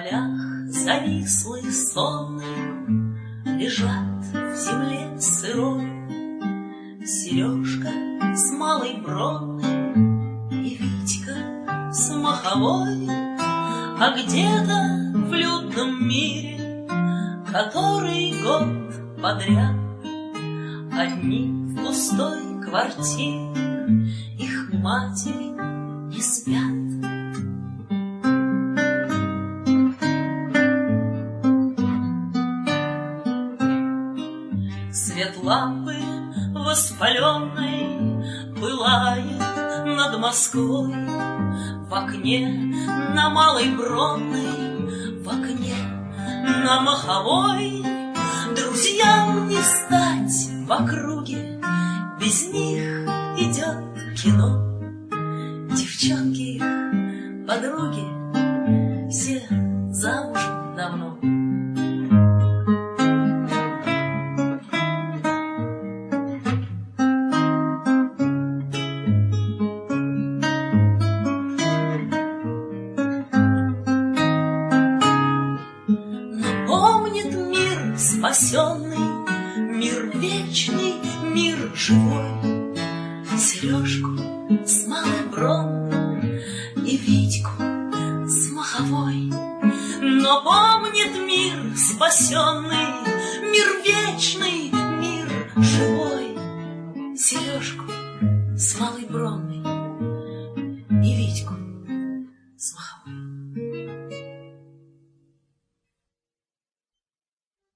полях завислые сонные лежат в земле сырой Сережка с малой Бронной и Витька с Маховой. А где-то в людном мире, который год подряд, одни в пустой квартире, их матери не спят. Свет лампы воспаленной пылает над Москвой. В окне на Малой Бронной, в окне на Маховой. Друзьям не стать в округе, без них идет кино. Девчонки их подруги все замужем давно. Помнит мир спасенный, мир вечный, мир живой, Сережку с Малой Бронной и Витьку с Маховой. Но помнит мир спасенный,